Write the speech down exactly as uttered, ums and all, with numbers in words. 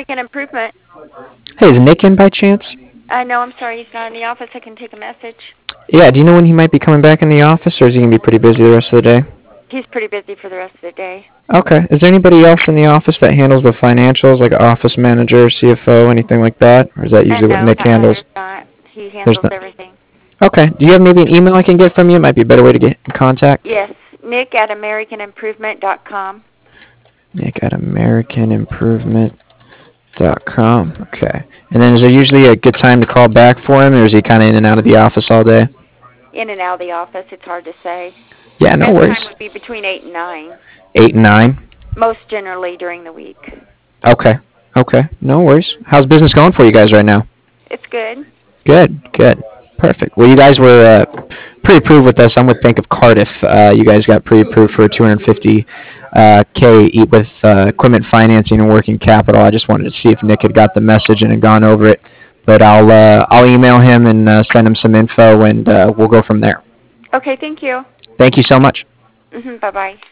American Improvement. Hey, is Nick in by chance? Uh, no, I'm sorry, he's not in the office. I can take a message. Yeah, do you know when he might be coming back in the office, or is he going to be pretty busy the rest of the day? He's pretty busy for the rest of the day. Okay. Is there anybody else in the office that handles the financials, like an office manager, C F O, anything like that? Or is that And usually what no, Nick uh-uh, handles? there's not. He There's handles not. everything. Okay. Do you have maybe an email I can get from you? It might be a better way to get in contact. Yes, Nick at American Improvement dot com. Nick at American Improvement dot com. Okay. And then is there usually a good time to call back for him, or is he kind of in and out of the office all day? In and out of the office, it's hard to say. Yeah, no Best time worries. would be between eight and nine, Eight and nine. most generally during the week. Okay. Okay. No worries. How's business going for you guys right now? It's good. Good. Good. Perfect. Well, you guys were uh, pre-approved with us. I'm with Bank of Cardiff. Uh, you guys got pre-approved for two hundred fifty uh, K e- with uh, equipment financing and working capital. I just wanted to see if Nick had got the message and had gone over it. But I'll uh, I'll email him and uh, send him some info, and uh, we'll go from there. Okay, thank you. Thank you so much. Hmm Bye-bye.